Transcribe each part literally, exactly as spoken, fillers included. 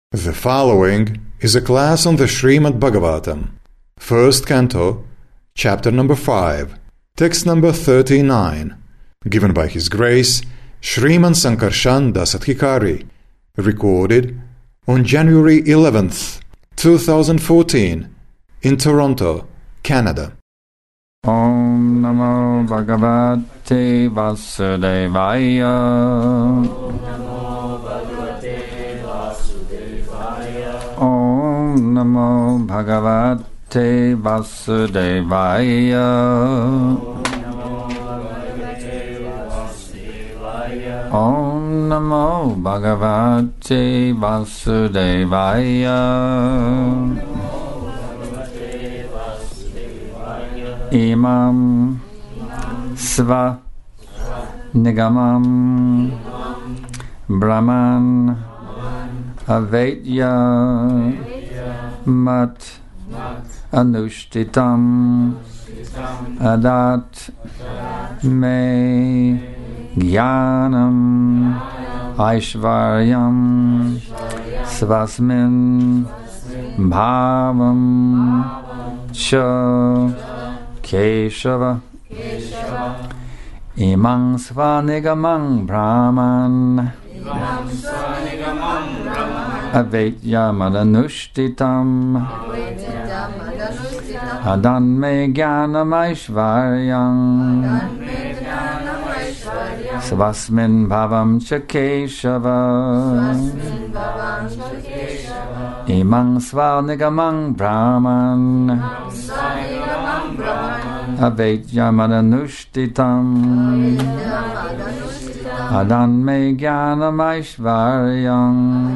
The following is a class on the Srimad Bhagavatam, first canto, chapter number five, text number thirty-nine, given by His Grace Sriman Sankarshan Dasadhikari, recorded on January eleventh, twenty fourteen, in Toronto, Canada. Om Namo Bhagavate Vasudevaya. Om Namo Bhagavate Vasudevaya. Om Namo Bhagavate Vasudevaya. Imam Sva Nigamam Brahman Avetya Mat Anushtitam Adat Me Jnanam Aishvaryam Svasmin Bhavam Cha Keshava Imang Svanigamang Brahman Avetya Madanushtitam Adan Me Jnanam Aishvaryam Svasmin Bhavam Cha Keshava Imang Svanigamang Brahman Avetya Madanushtitam Adan Me Jnanam Aishvaryam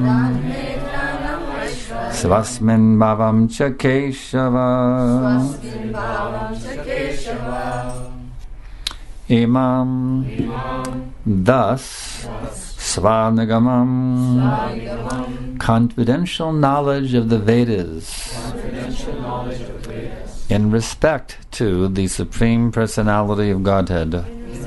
Svasmin Bhavam Cha Keshava Imam. Thus Svanigamam, confidential knowledge of the Vedas in respect to the Supreme Personality of Godhead.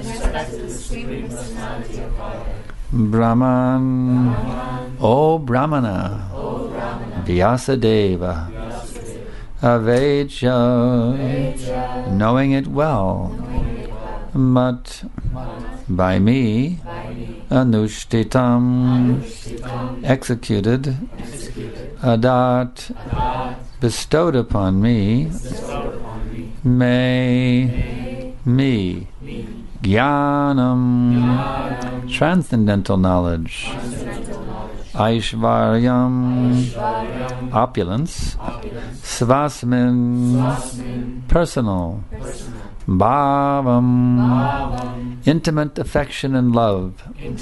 Brahman, O Brahmana, Vyasadeva, Avecha, knowing it well, Mat, by me, Anushtitam, executed, Adat, bestowed upon me, Me, me, Jnanam, transcendental knowledge, Aishvaryam, opulence, Svasmin, personal, Bhavam, intimate affection and love,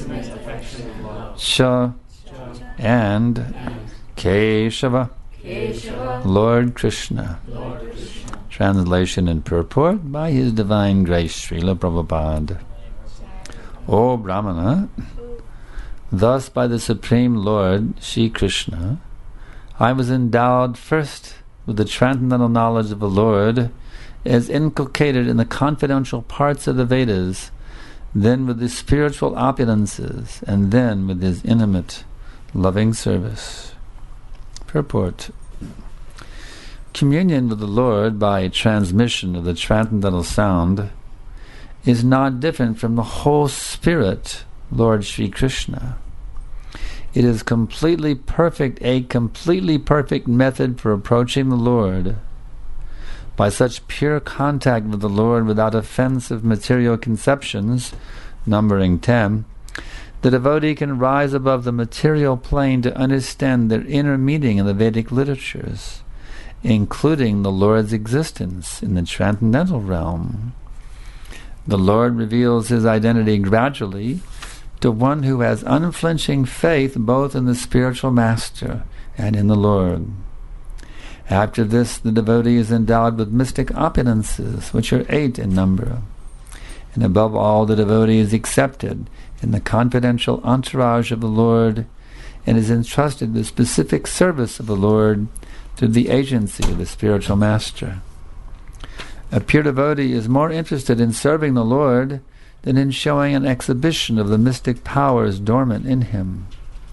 Cha, and Keshava, Lord Krishna. Translation and purport by His Divine Grace Srila Prabhupada. O Brahmana, thus by the Supreme Lord Shri Krishna, I was endowed first with the transcendental knowledge of the Lord as inculcated in the confidential parts of the Vedas, then with the spiritual opulences, and then with His intimate, loving service. Purport. Communion with the Lord by transmission of the transcendental sound is not different from the whole Spirit, Lord Shri Krishna. It is completely perfect, a completely perfect method for approaching the Lord. By such pure contact with the Lord without offense of material conceptions, numbering ten, the devotee can rise above the material plane to understand their inner meaning in the Vedic literatures, including the Lord's existence in the transcendental realm. The Lord reveals His identity gradually to one who has unflinching faith both in the spiritual master and in the Lord. After this, the devotee is endowed with mystic opulences, which are eight in number. And above all, the devotee is accepted in the confidential entourage of the Lord and is entrusted with specific service of the Lord through the agency of the spiritual master. A pure devotee is more interested in serving the Lord than in showing an exhibition of the mystic powers dormant in him.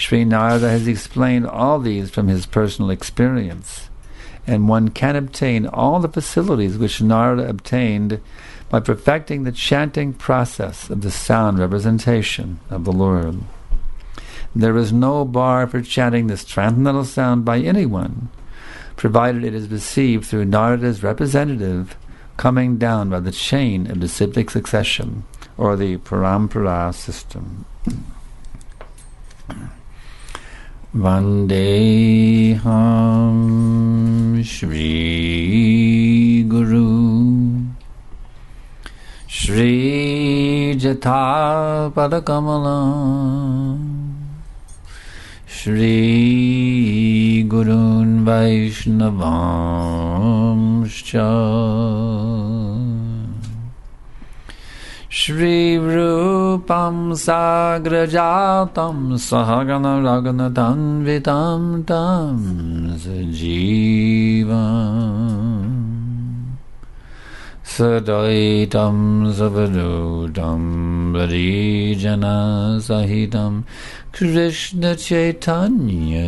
Sri Narada has explained all these from his personal experience, and one can obtain all the facilities which Narada obtained by perfecting the chanting process of the sound representation of the Lord. There is no bar for chanting this transcendental sound by anyone, provided it is received through Narada's representative coming down by the chain of disciplic succession, or the parampara system. Vandeham Shri Guru Shri Jatha Padakamalam Shri Gurun Vaishnavamscha Shri Rupam Sagrajatam Sahagana Raganatam Vitam Tam Sajivam Sadaitam Savadudam Varijana Sahitam Krishna Chaitanya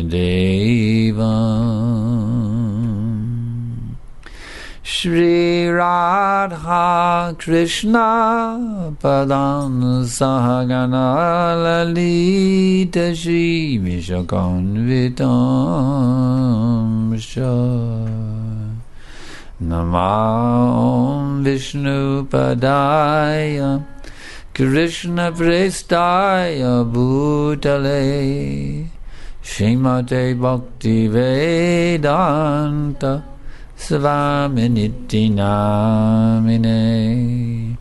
Devam Shri Radha Krishna Padan Sahagana Lalita Shri Vishakanvitam Shah Namah Vishnu Padaya Krishna Prestaya Bhutale Srimate Bhakti Vedanta Svaminiti Namine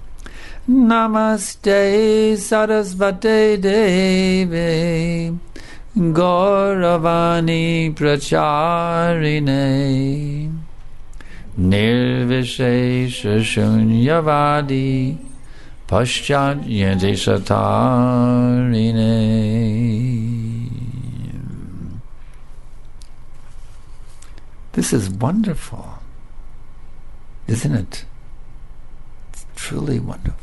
Namaste Sarasvate Devi Gauravani Pracharine Nirvishesha Shunyavadi Paschat Yadeshatarine. This is wonderful, isn't it? It's truly wonderful.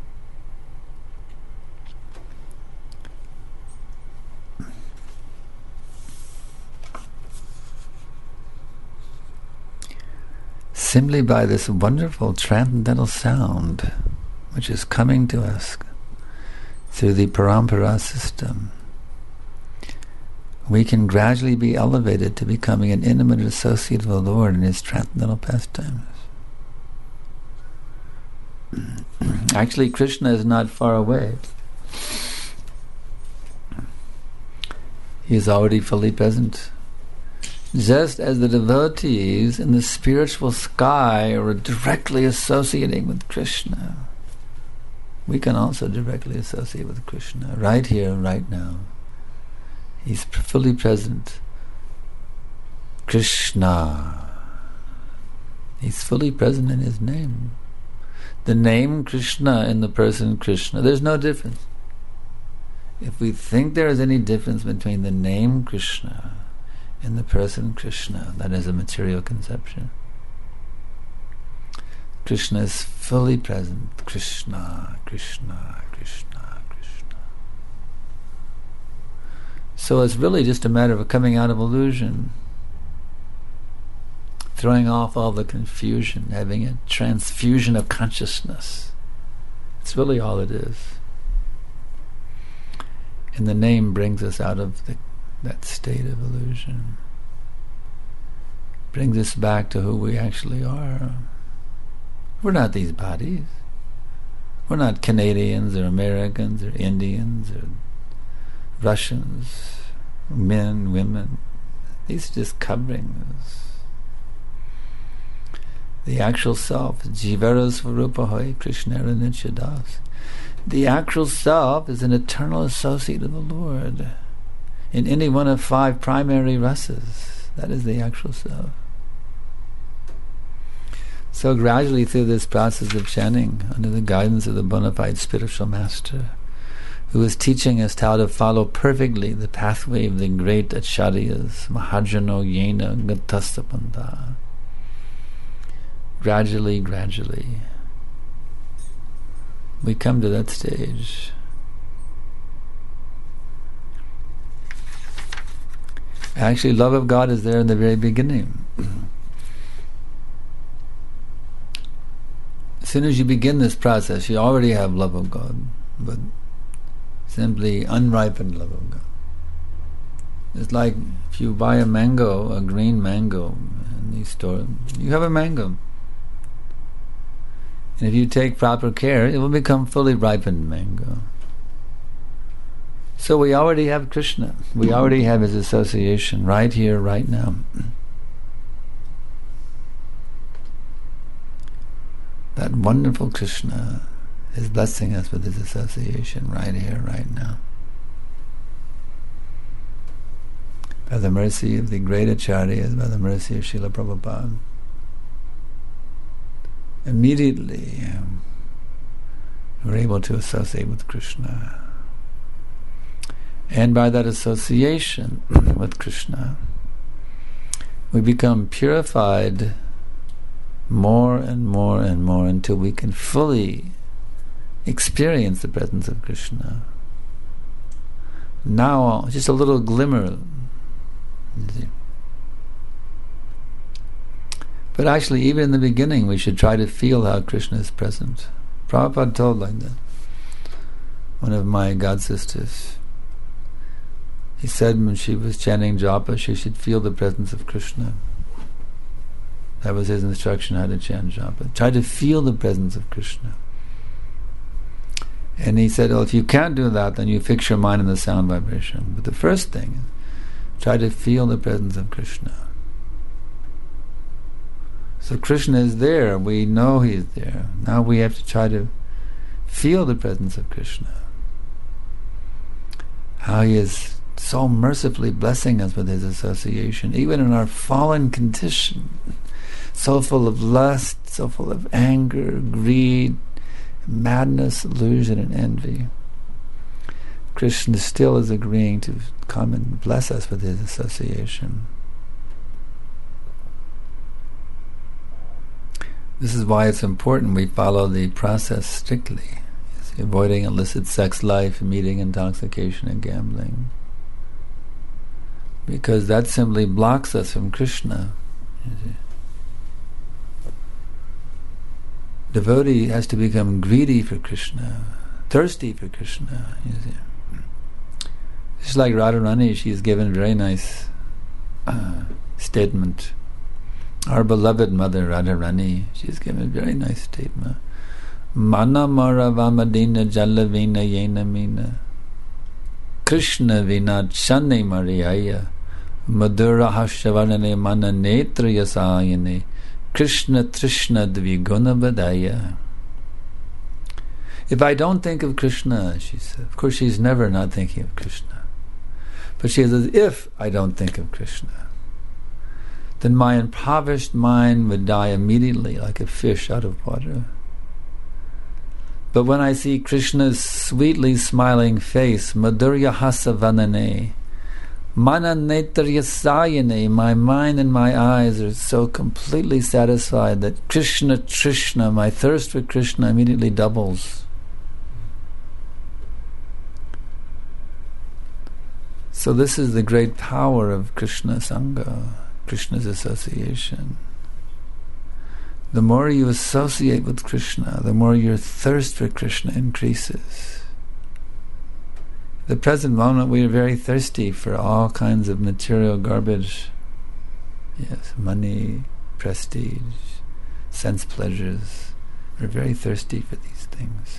Simply by this wonderful transcendental sound which is coming to us through the parampara system, we can gradually be elevated to becoming an intimate associate of the Lord in His transcendental pastimes. Actually, Krishna is not far away. He is already fully present. Just as the devotees in the spiritual sky are directly associating with Krishna, we can also directly associate with Krishna right here, right now. He's fully present. Krishna. He's fully present in His name. The name Krishna and the person Krishna, there's no difference. If we think there is any difference between the name Krishna and the person Krishna, that is a material conception. Krishna is fully present. Krishna, Krishna, Krishna, Krishna. So it's really just a matter of coming out of illusion, throwing off all the confusion, having a transfusion of consciousness. It's really all it is. And the name brings us out of the, that state of illusion. Brings us back to who we actually are. We're not these bodies. We're not Canadians or Americans or Indians or Russians, men, women. These are just coverings. The actual self, Jivara Svarupahoy Krishnara Nityadas. The actual self is an eternal associate of the Lord in any one of five primary rasas. That is the actual self. So gradually through this process of chanting, under the guidance of the bona fide spiritual master, who is teaching us how to follow perfectly the pathway of the great acharyas, Mahajano Yena Gatastapanta, gradually, gradually, we come to that stage. Actually, love of God is there in the very beginning. As soon as you begin this process, you already have love of God, but simply unripened love of God. It's like if you buy a mango, a green mango in the store, you have a mango. And if you take proper care, it will become fully ripened mango. So we already have Krishna. We already have His association right here, right now. That wonderful Krishna is blessing us with His association right here, right now. By the mercy of the great Acharyas, by the mercy of Srila Prabhupada, immediately um, we're able to associate with Krishna. And by that association with Krishna, we become purified more and more and more until we can fully experience the presence of Krishna. Now, just a little glimmer. But actually, even in the beginning, we should try to feel how Krishna is present. Prabhupada told like that. One of my god sisters, he said when she was chanting japa, she should feel the presence of Krishna. That was his instruction, how to chant japa. Try to feel the presence of Krishna. And he said, well, if you can't do that, then you fix your mind on the sound vibration. But the first thing is, try to feel the presence of Krishna. So Krishna is there, we know He is there. Now we have to try to feel the presence of Krishna. How He is so mercifully blessing us with His association, even in our fallen condition, so full of lust, so full of anger, greed, madness, illusion, and envy. Krishna still is agreeing to come and bless us with His association. This is why it's important we follow the process strictly, avoiding illicit sex life, meeting, intoxication, and gambling. Because that simply blocks us from Krishna. Devotee has to become greedy for Krishna, thirsty for Krishna. You see. Just like Radharani, she is given a very nice uh, statement. Our beloved mother Radharani, she is given a very nice statement. Mana mara vamadina jalavina yena mina Krishna vina channe mariaya madura hashavarane mana netra yasayane Krishna Trishna Dviguna Vadaya. If I don't think of Krishna, she said, of course she's never not thinking of Krishna, but she says, if I don't think of Krishna, then my impoverished mind would die immediately like a fish out of water. But when I see Krishna's sweetly smiling face, Madhurya Hasa Vanane, Mana Netarya Sayane, my mind and my eyes are so completely satisfied that Krishna Trishna, my thirst for Krishna, immediately doubles. So this is the great power of Krishna Sangha, Krishna's association. The more you associate with Krishna, the more your thirst for Krishna increases. At the present moment, we are very thirsty for all kinds of material garbage. Yes, money, prestige, sense pleasures. We're very thirsty for these things.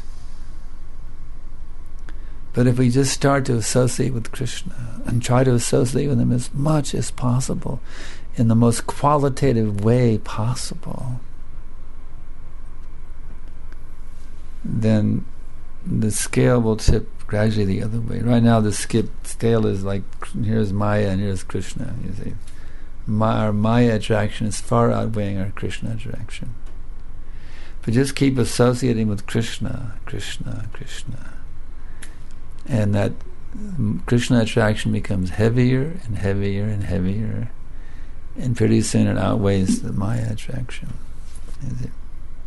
But if we just start to associate with Krishna and try to associate with Him as much as possible, in the most qualitative way possible, then the scale will tip gradually the other way. Right now the skip scale is like, here's Maya and here's Krishna. You see, My, our Maya attraction is far outweighing our Krishna attraction. But just keep associating with Krishna, Krishna, Krishna, and that Krishna attraction becomes heavier and heavier and heavier, and pretty soon it outweighs the Maya attraction. Is it?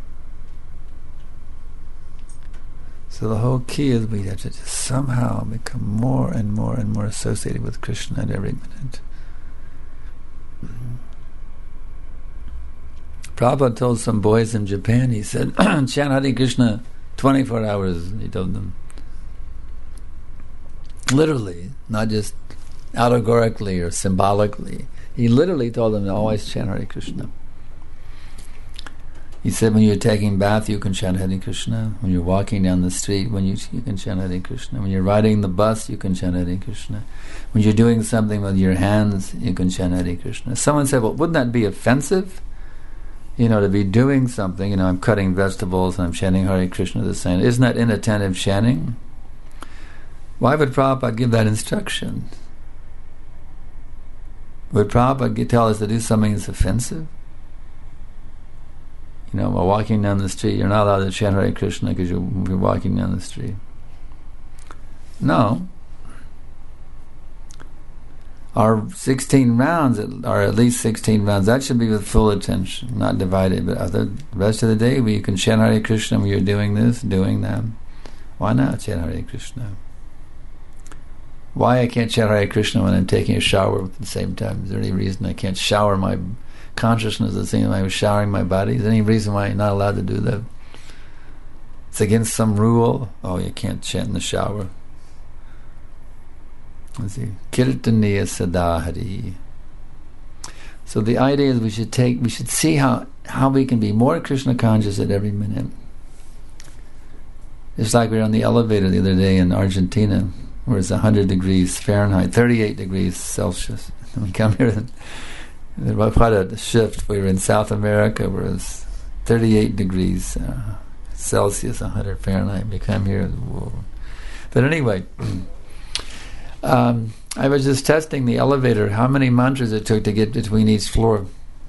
So the whole key is we have to just somehow become more and more and more associated with Krishna at every minute. Prabhupada told some boys in Japan, he said, chant Hare Krishna twenty-four hours, he told them. Literally, not just allegorically or symbolically. He literally told them to always chant Hare Krishna. He said when you're taking bath, you can chant Hare Krishna. When you're walking down the street, when you you can chant Hare Krishna. When you're riding the bus, you can chant Hare Krishna. When you're doing something with your hands, you can chant Hare Krishna. Someone said, well, wouldn't that be offensive? You know, to be doing something, you know, I'm cutting vegetables and I'm chanting Hare Krishna the same. Isn't that inattentive chanting? Why would Prabhupada give that instruction? Would Prabhupada tell us to do something that's offensive? You know, while walking down the street, you're not allowed to chant Hare Krishna because you're, you're walking down the street. No. Our sixteen rounds are at least sixteen rounds. That should be with full attention, not divided. But other, the rest of the day, you can chant Hare Krishna when you're doing this, doing that. Why not chant Hare Krishna? Why I can't chant Hare Krishna when I'm taking a shower at the same time? Is there any reason I can't shower my consciousness the same time I was showering my body? Is there any reason why I'm not allowed to do that? It's against some rule. Oh, you can't chant in the shower. Let's see. Kirtaniya Sadahari. So the idea is we should take, we should see how, how we can be more Krishna conscious at every minute. It's like we were on the elevator the other day in Argentina, where it's one hundred degrees Fahrenheit, thirty-eight degrees Celsius. And we come here, and quite a shift. We were in South America, where it's thirty-eight degrees uh, Celsius, one hundred Fahrenheit. We come here, whoa. But anyway, um, I was just testing the elevator, how many mantras it took to get between each floor.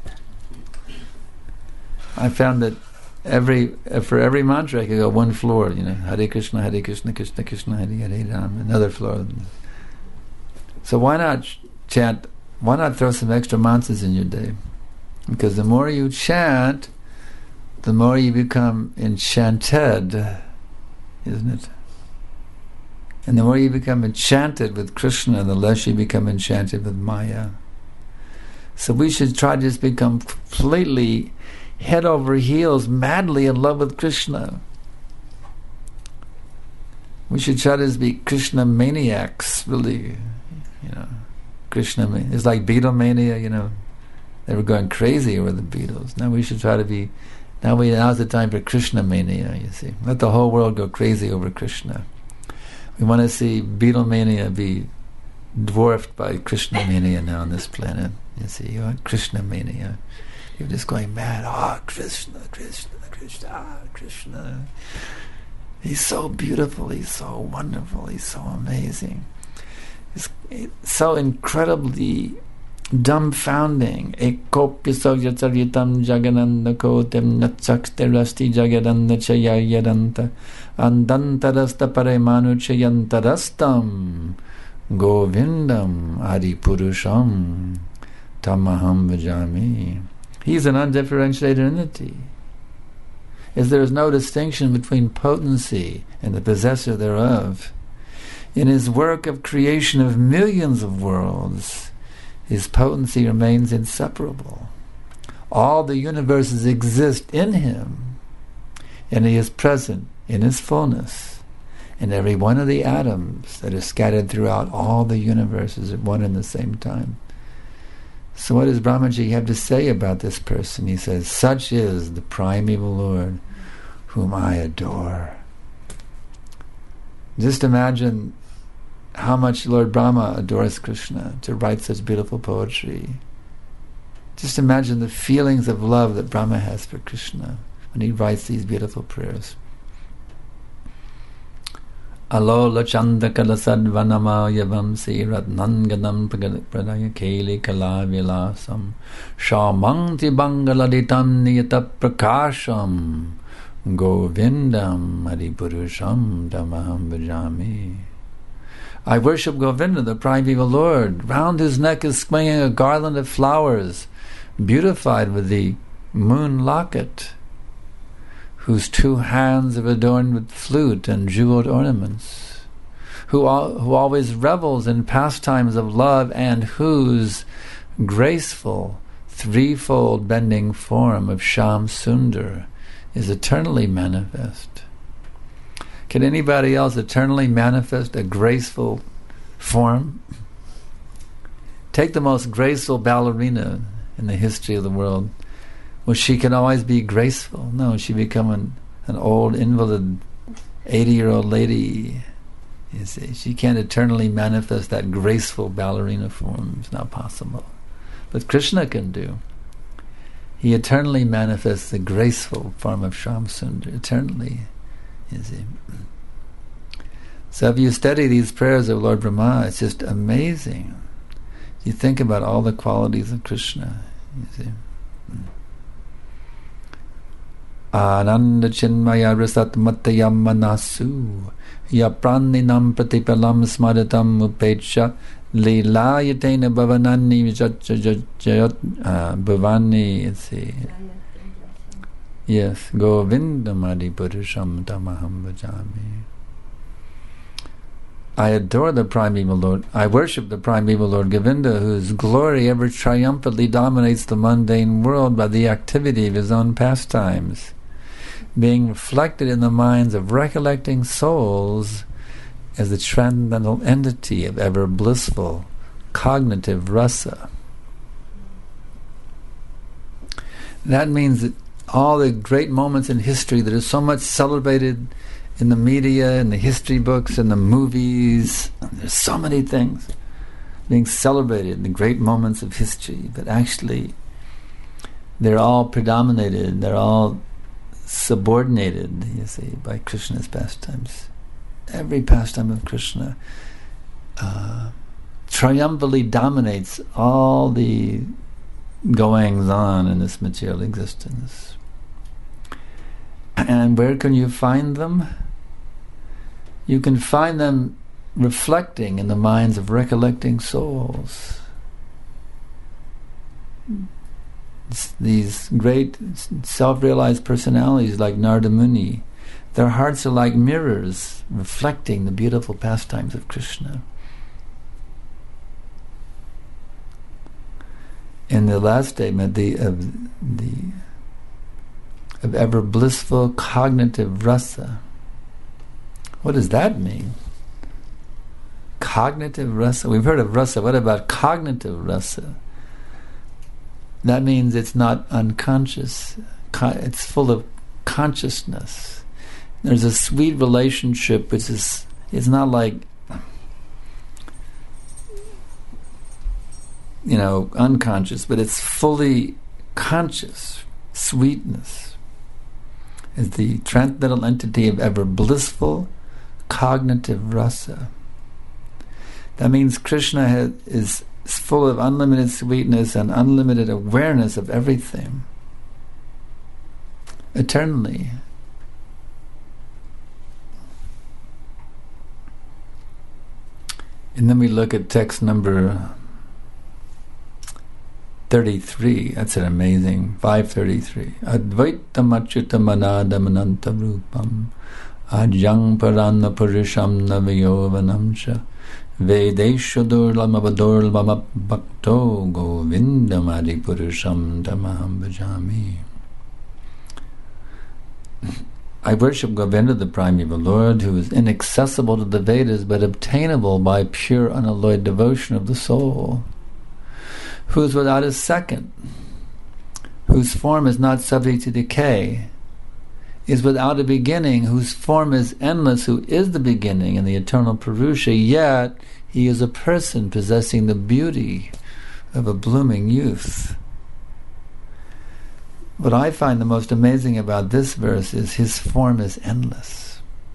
I found that every uh, for every mantra I could go one floor, you know, Hare Krishna, Hare Krishna, Krishna Krishna, Hare Hare Ram, another floor. So why not chant, why not throw some extra mantras in your day? Because the more you chant, the more you become enchanted, isn't it? And the more you become enchanted with Krishna, the less you become enchanted with Maya. So we should try to just become completely head over heels, madly in love with Krishna. We should try to be Krishna maniacs, really. You know, Krishna. It's like Beatlemania. You know, they were going crazy over the Beatles. Now we should try to be. Now we now's the time for Krishna mania. You see, let the whole world go crazy over Krishna. We want to see Beatlemania be dwarfed by Krishna mania now on this planet. You see, you want Krishna mania. You're just going mad. Ah, oh, Krishna, Krishna, Krishna, ah, Krishna. He's so beautiful. He's so wonderful. He's so amazing. It's, it's so incredibly dumbfounding. Ekopyasogyataritam jagananda kotem natsakhterasti jagadanda chayayadanta andantarasta paremanu chayantarastam govindam adipurusham tamaham vajami. He's an undifferentiated entity. As there is no distinction between potency and the possessor thereof. In his work of creation of millions of worlds, his potency remains inseparable. All the universes exist in him, and he is present in his fullness. And every one of the atoms that are scattered throughout all the universes at one and the same time. So what does Brahmaji have to say about this person? He says, such is the primeval Lord whom I adore. Just imagine how much Lord Brahma adores Krishna to write such beautiful poetry. Just imagine the feelings of love that Brahma has for Krishna when he writes these beautiful prayers. Alola chanda kalasad vanama yavam siratnan gadam pradaya keli kala vilasam shamanti bangaladitam niyata prakasham govindam adipurusham tamaham bhajami. I worship Govinda, the primeval Lord. Round his neck is swinging a garland of flowers, beautified with the moon locket, whose two hands are adorned with flute and jeweled ornaments, who al- who always revels in pastimes of love, and whose graceful, threefold bending form of Shyam Sundar is eternally manifest. Can anybody else eternally manifest a graceful form? Take the most graceful ballerina in the history of the world. Well, she can always be graceful. No, she become an, an old invalid, eighty-year-old lady. You see, she can't eternally manifest that graceful ballerina form. It's not possible. But Krishna can do. He eternally manifests the graceful form of Shyam Sundar, eternally. You see. So if you study these prayers of Lord Brahma, it's just amazing. You think about all the qualities of Krishna. You see. Ananda chinmaya rasat matayam manasu ya praninam pratipalam smadatam upecha lilayatena bhavanani vijajajajayat bhavani. Let's see. Yes, Govindamadi Purusham Tamaham Bhajami. I adore the primeval Lord. I worship the primeval Lord Govinda, whose glory ever triumphantly dominates the mundane world by the activity of his own pastimes, being reflected in the minds of recollecting souls as the transcendental entity of ever blissful cognitive rasa. That means that all the great moments in history that are so much celebrated in the media, in the history books, in the movies, there's so many things being celebrated in the great moments of history, but actually they're all predominated, they're all subordinated, you see, by Krishna's pastimes. Every pastime of Krishna uh, triumphantly dominates all the goings-on in this material existence. And where can you find them? You can find them reflecting in the minds of recollecting souls. It's these great self-realized personalities like Narada Muni, their hearts are like mirrors reflecting the beautiful pastimes of Krishna. In the last statement, the of the of ever blissful cognitive rasa. What does that mean? Cognitive rasa. We've heard of rasa. What about cognitive rasa? That means it's not unconscious. It's full of consciousness. There's a sweet relationship which is, it's not like, you know, unconscious, but it's fully conscious sweetness. Is the transcendental entity of ever blissful cognitive rasa. That means Krishna has, is full of unlimited sweetness and unlimited awareness of everything, eternally. And then we look at text number thirty-three. That's an amazing, five thirty-three. Advaitam achyutam anadam ananta rupam ajang parana purusham navayovanam cha vedesha durlam avadurlam bhakto govindam adi purusham tamaham bhajami. I worship Govinda, the primeval Lord, who is inaccessible to the Vedas but obtainable by pure unalloyed devotion of the soul, who is without a second, whose form is not subject to decay, is without a beginning, whose form is endless, who is the beginning and the eternal Purusha, yet he is a person possessing the beauty of a blooming youth. What I find the most amazing about this verse is his form is endless.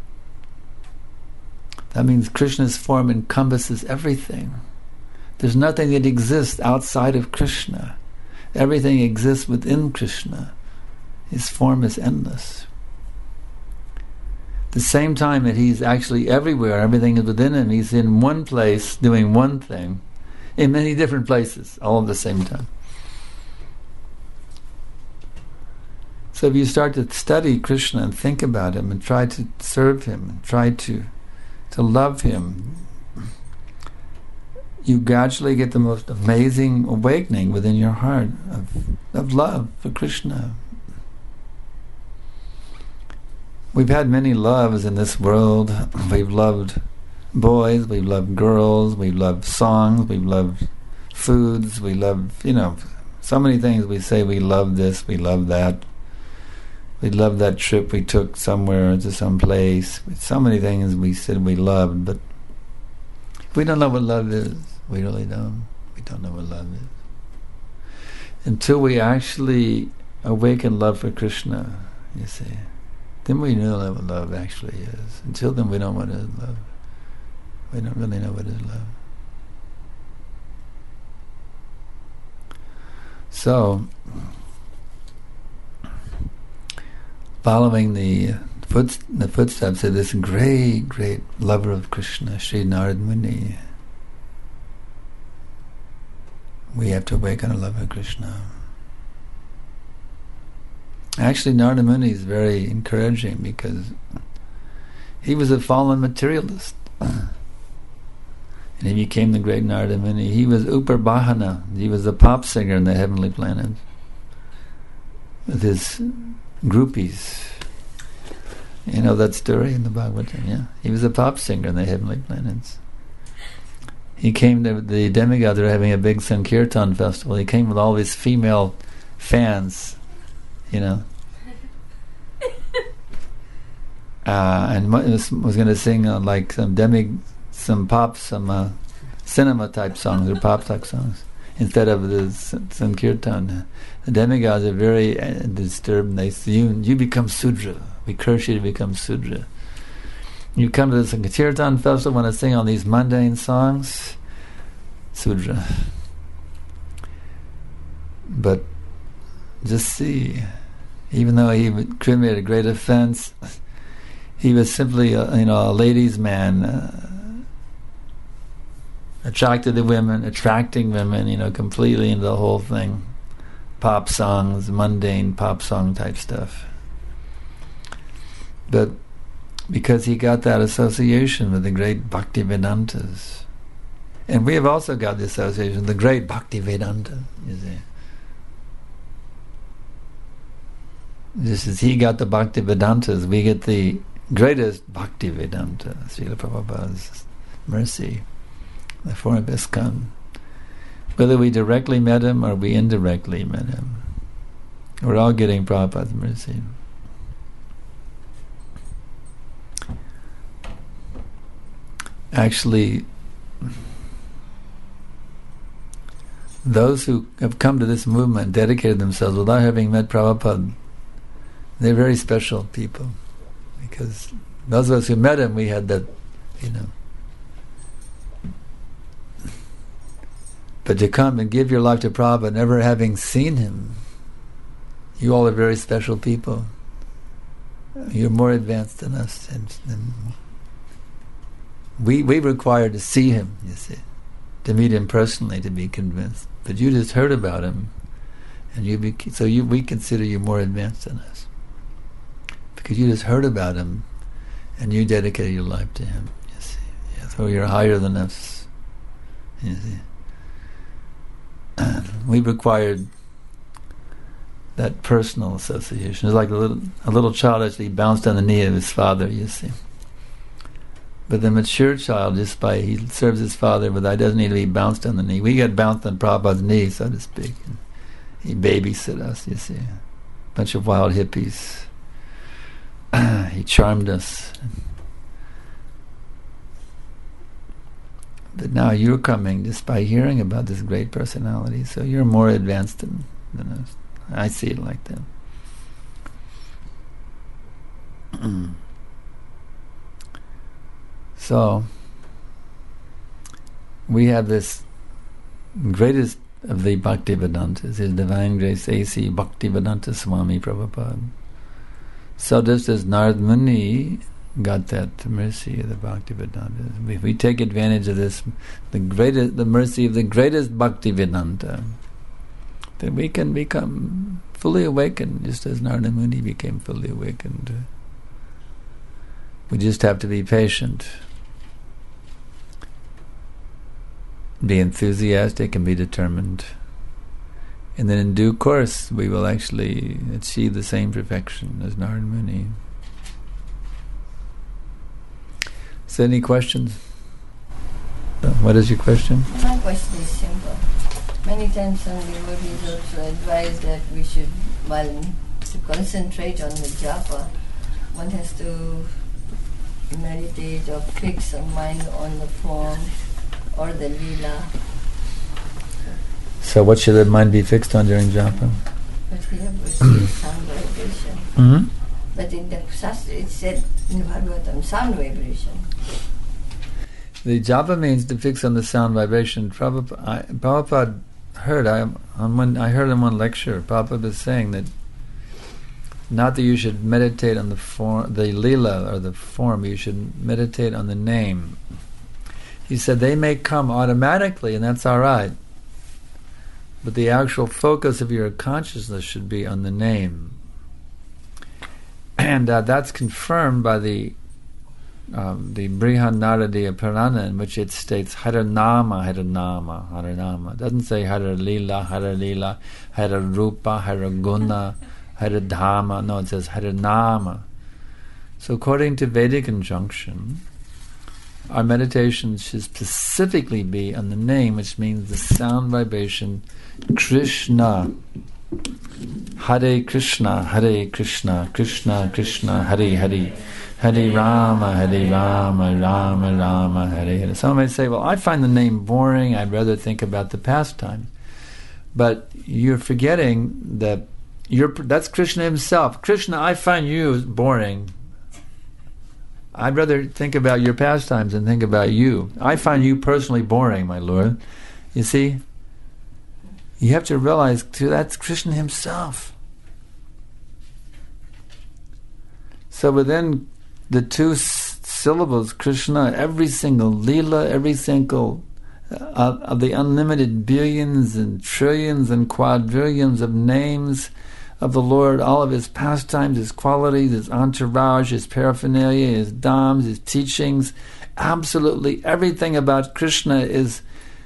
That means Krishna's form encompasses everything. There's nothing that exists outside of Krishna. Everything exists within Krishna. His form is endless. At the same time that he's actually everywhere, everything is within him, he's in one place doing one thing, in many different places, all at the same time. So if you start to study Krishna and think about him and try to serve him and try to, to love him, you gradually get the most amazing awakening within your heart of, of love for Krishna. We've had many loves in this world. We've loved boys, we've loved girls, we've loved songs, we've loved foods, we love, you know, so many things. We say we love this, we love that. We love that trip we took somewhere to some place. So many things we said we loved, but we don't know what love is. We really don't. We don't know what love is. Until we actually awaken love for Krishna, you see, then we know what love actually is. Until then we don't know what is love. We don't really know what is love. So, following the foot, the footsteps of this great, great lover of Krishna, Sri Narad Muni, we have to awaken a love of Krishna. Actually, Narada Muni is very encouraging because he was a fallen materialist. And he became the great Narada Muni. He was Upar Bahana. He was a pop singer in the heavenly planets with his groupies. You know that story in the Bhagavatam, yeah? He was a pop singer in the heavenly planets. He came to the demigods were having a big Sankirtan festival. He came with all his female fans, you know. Uh, and was, was going to sing uh, like some demi, some pop, some uh, cinema type songs or pop type songs instead of the Sankirtan. The demigods are very uh, disturbed. And they say, "You, you become Sudra. We curse you to become Sudra. You come to the Sankirtan festival, want to sing all these mundane songs, Sudra." But just see, even though he committed a great offense, he was simply a, you know, a ladies' man, uh, attracted to women, attracting women, you know, completely into the whole thing. Pop songs, mundane pop song type stuff. But because he got that association with the great Bhaktivedantas. And we have also got the association with the great Bhaktivedanta, you see. Just as he got the Bhaktivedantas, we get the greatest Bhaktivedanta, Srila Prabhupada's mercy, the form of ISKCON. Whether we directly met him or we indirectly met him, we're all getting Prabhupada's mercy. Actually, those who have come to this movement, dedicated themselves without having met Prabhupada, they're very special people. Because those of us who met him, we had that, you know. But to come and give your life to Prabhupada, never having seen him, you all are very special people. You're more advanced than us. And, and we we require to see him, you see, to meet him personally to be convinced. But you just heard about him, and you be, so you we consider you more advanced than us. Because you just heard about him, and you dedicated your life to him. You see, yeah, so you're higher than us. You see, we required that personal association. It's like a little a little child actually bounced on the knee of his father. You see, but the mature child, just by he serves his father, but that doesn't need to be bounced on the knee. We get bounced on Prabhupada's knee, so to speak. And he babysit us. You see, a bunch of wild hippies. He charmed us. But now you're coming just by hearing about this great personality, so you're more advanced than, than us. I see it like that. So, we have this greatest of the Bhaktivedantas, His Divine Grace A C Bhaktivedanta Swami Prabhupada. So just as Narad Muni got that mercy of the Bhaktivedanta, if we take advantage of this, the greatest, the mercy of the greatest Bhaktivedanta, then we can become fully awakened, just as Narada Muni became fully awakened. We just have to be patient. be enthusiastic and be determined. And then in due course we will actually achieve the same perfection as Narada Muni. So any questions? What is your question? My question is simple. Many times some devotees also advise that we should, while to concentrate on the japa, one has to meditate or fix a mind on the form or the lila. So what should the mind be fixed on during japa? But we have received sound vibration. Mm-hmm. But in the Shastra it said in Bhagavatam, sound vibration. The japa means to fix on the sound vibration. Prabhupada, I, Prabhupada heard, I, on one, I heard in one lecture, Prabhupada was saying that not that you should meditate on the form, the lila or the form, you should meditate on the name. He said they may come automatically and that's all right, but the actual focus of your consciousness should be on the name. And uh, that's confirmed by the um, the Brihadaranyaka Purana, in which it states Haranama, Haranama, Haranama. It doesn't say Haralila, Haralila, Hararupa, Haraguna, Haradhama. No, it says Haranama. So according to Vedic injunction, our meditation should specifically be on the name, which means the sound vibration Krishna. Hare Krishna, Hare Krishna, Krishna Krishna, Hare Hare, Hare Rama, Hare Rama, Rama Rama, Hare Hare. Some might say, well, I find the name boring, I'd rather think about the pastime. But you're forgetting that you're, that's Krishna himself. Krishna, I find you boring. I'd rather think about your pastimes than think about you. I find you personally boring, my Lord. You see? You have to realize, too, that's Krishna himself. So within the two s- syllables, Krishna, every single lila, every single uh, of the unlimited billions and trillions and quadrillions of names of the Lord, all of his pastimes, his qualities, his entourage, his paraphernalia, his dhams, his teachings, absolutely everything about Krishna is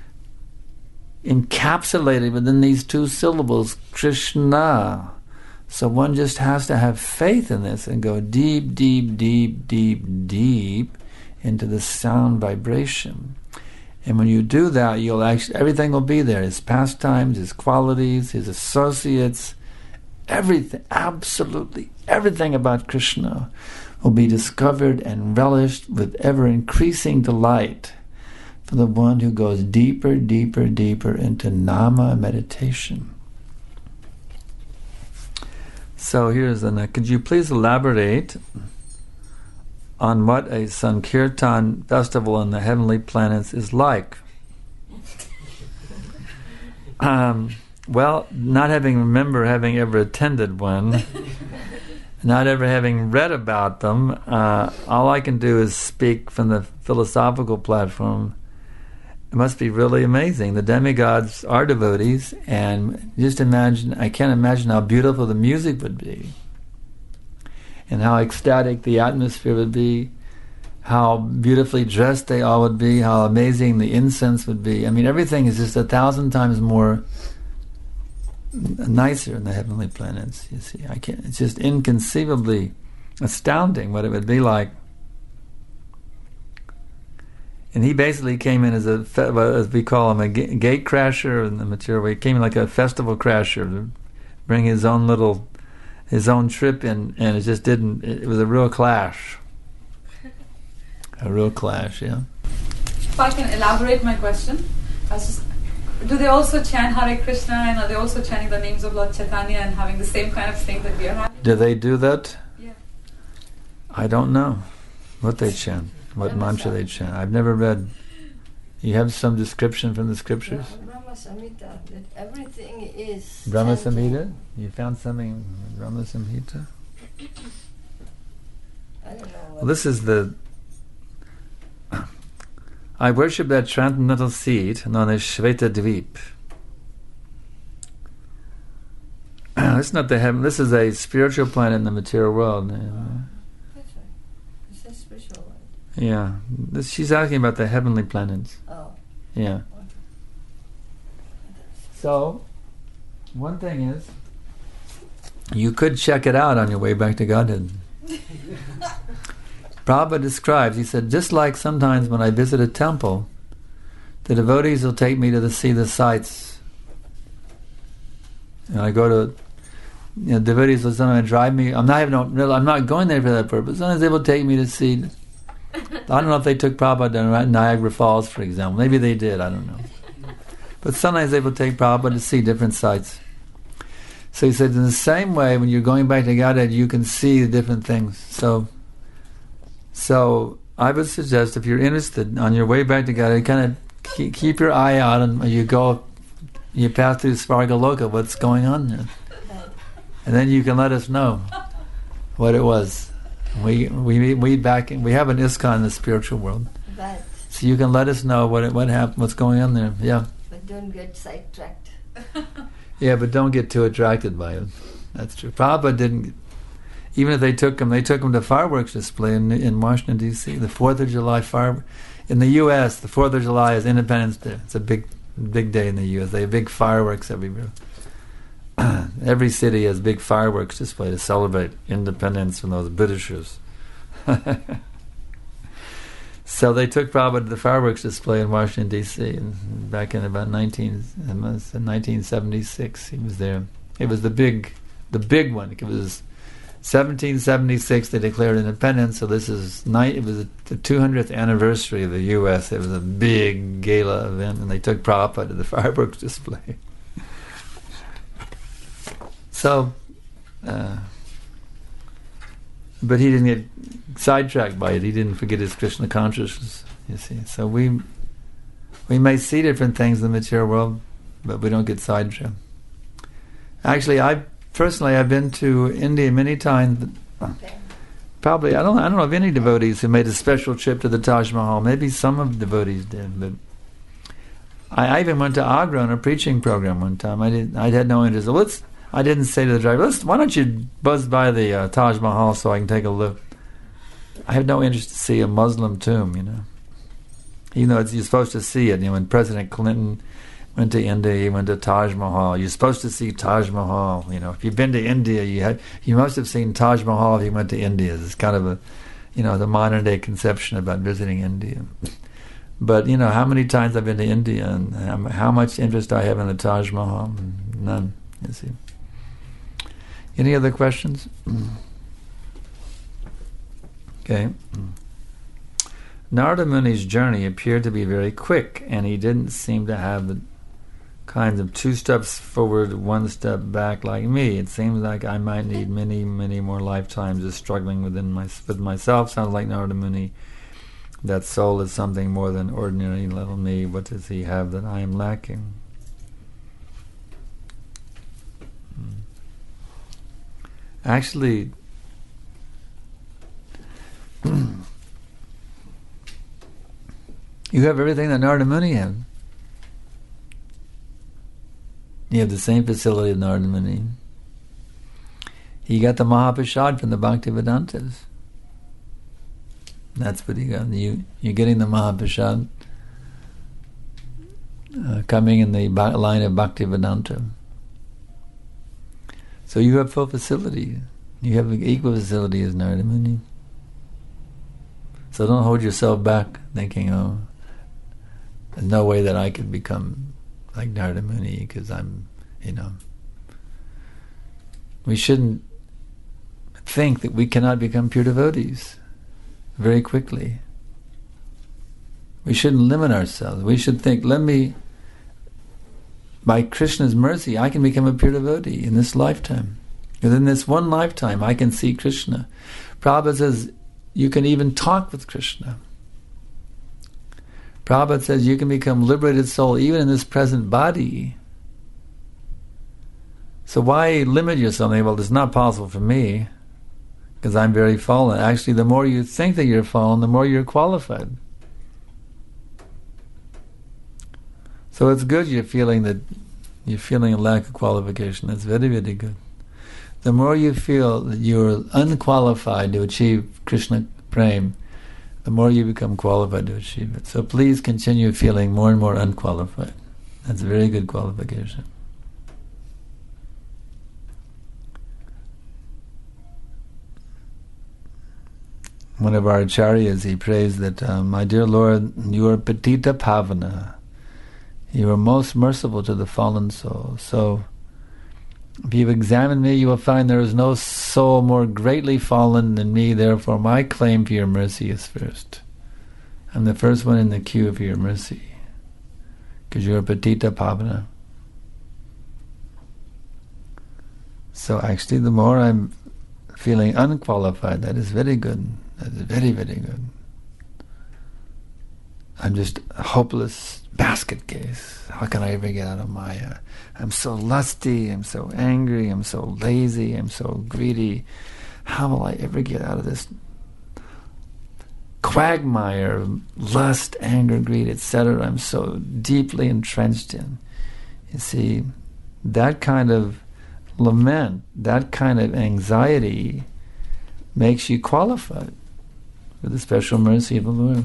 encapsulated within these two syllables, Krishna. So one just has to have faith in this and go deep, deep, deep, deep, deep into the sound vibration. And when you do that, you'll actually, everything will be there. His pastimes, his qualities, his associates, everything, absolutely everything about Krishna will be discovered and relished with ever-increasing delight for the one who goes deeper, deeper, deeper into nama meditation. So here's the next. Could you please elaborate on what a Sankirtan festival in the heavenly planets is like? um, well, not having remember having ever attended one, not ever having read about them, uh, all I can do is speak from the philosophical platform. It must be really amazing. The demigods are devotees, and just imagine, I can't imagine how beautiful the music would be, and how ecstatic the atmosphere would be, how beautifully dressed they all would be, how amazing the incense would be. I mean, everything is just a thousand times more nicer in the heavenly planets, you see. I can't, it's just inconceivably astounding what it would be like. And he basically came in as a, as we call him, a gate crasher in the material. He came in like a festival crasher to bring his own little, his own trip in, and it just didn't, it was a real clash. A real clash, yeah. If I can elaborate my question, I was just, do they also chant Hare Krishna, and are they also chanting the names of Lord Chaitanya and having the same kind of thing that we are having? Do they do that? Yeah. I don't know what they chant. What mantra they chant? I've never read. You have some description from the scriptures? Yeah, Brahma Samhita, that everything is Brahma chanting. Samhita? You found something in Brahma Samhita? I don't know. Well, this is the... I worship that transcendental seed known as Shveta Dvip. It's not the heaven. This is a spiritual planet in the material world. Oh, that's right. It's a spiritual one. Yeah, this, she's asking about the heavenly planets. Oh. Yeah. Okay. So, one thing is, you could check it out on your way back to Godhead. Prabhupada describes, he said, just like sometimes when I visit a temple, the devotees will take me to the, see the sights. And I go to, you know, devotees will sometimes drive me. I'm not even, no, I'm not going there for that purpose. Sometimes they will take me to see. I don't know if they took Prabhupada to Niagara Falls, for example. Maybe they did. I don't know. But sometimes they will take Prabhupada to see different sights. So he said, in the same way, when you're going back to Godhead, you can see the different things. So, so I would suggest, if you're interested, on your way back to Godhead, kind of keep, keep your eye out, and you go, you pass through Svargaloka, what's going on there, and then you can let us know what it was. We we we back in, we have an ISKCON in the spiritual world, Right. so you can let us know what it, what happened, what's going on there. Yeah. But don't get sidetracked. Yeah, but don't get too attracted by it. That's true. Prabhupada didn't. Even if they took him, they took him to fireworks display in in Washington D C. The Fourth of July fire. In the U S, the Fourth of July is Independence Day. It's a big, big day in the U S. They have big fireworks everywhere. Every city has big fireworks display to celebrate independence from those Britishers. So they took Prabhupada to the fireworks display in Washington D C and back in about nineteen nineteen seventy-six. He was there. It was the big, the big one. It was seventeen seventy-six. They declared independence. So this is night. It was the two hundredth anniversary of the U S It was a big gala event, and they took Prabhupada to the fireworks display. So, uh, but he didn't get sidetracked by it. He didn't forget his Krishna consciousness, you see. So we we may see different things in the material world, but we don't get sidetracked. Actually, I personally I've been to India many times. Okay. Probably I don't I don't know of any devotees who made a special trip to the Taj Mahal. Maybe some of the devotees did, but I, I even went to Agra on a preaching program one time. I did I had no interest. Well, let's. I didn't say to the driver, Let's, why don't you buzz by the uh, Taj Mahal so I can take a look. I have no interest to see a Muslim tomb, you know. Even though it's, you're supposed to see it. You know, when President Clinton went to India, he went to Taj Mahal. You're supposed to see Taj Mahal. You know, if you've been to India, you had you must have seen Taj Mahal if you went to India. It's kind of a, you know, the modern day conception about visiting India. But you know, how many times I've been to India and how, how much interest I have in the Taj Mahal? None. You see. Any other questions? Okay. Narada Muni's journey appeared to be very quick, and he didn't seem to have the kinds of two steps forward, one step back like me. It seems like I might need many, many more lifetimes of struggling within my, with myself. Sounds like Narada Muni. That soul is something more than ordinary little me. What does he have that I am lacking? Actually, you have everything that Narada Muni had. You have the same facility as Narada Muni. He got the Mahaprasad from the Bhaktivedantas. That's what he got. You, you're getting the Mahaprasad uh, coming in the ba- line of Bhaktivedanta. So you have full facility. You have equal facility as Narada Muni. So don't hold yourself back thinking, oh, there's no way that I could become like Narada Muni because I'm, you know. We shouldn't think that we cannot become pure devotees very quickly. We shouldn't limit ourselves. We should think, let me, by Krishna's mercy, I can become a pure devotee in this lifetime. Within this one lifetime, I can see Krishna. Prabhupada says, you can even talk with Krishna. Prabhupada says, you can become liberated soul even in this present body. So why limit yourself? Well, it's not possible for me, because I'm very fallen. Actually, the more you think that you're fallen, the more you're qualified. So it's good you're feeling that you're feeling a lack of qualification. That's very, very good. The more you feel that you're unqualified to achieve Krishna Prem, the more you become qualified to achieve it. So please continue feeling more and more unqualified. That's a very good qualification. One of our acharyas, he prays that, uh, my dear Lord, you are Patita Pavana. You are most merciful to the fallen soul. So, if you examine me, you will find there is no soul more greatly fallen than me. Therefore, my claim for your mercy is first. I'm the first one in the queue for your mercy, because you are Patita Pavana. So actually, the more I'm feeling unqualified, that is very good. That is very, very good. I'm just a hopeless basket case. How can I ever get out of Maya? I'm so lusty, I'm so angry, I'm so lazy, I'm so greedy. How will I ever get out of this quagmire of lust, anger, greed, et cetera I'm so deeply entrenched in? You see, that kind of lament, that kind of anxiety makes you qualified for the special mercy of the Lord.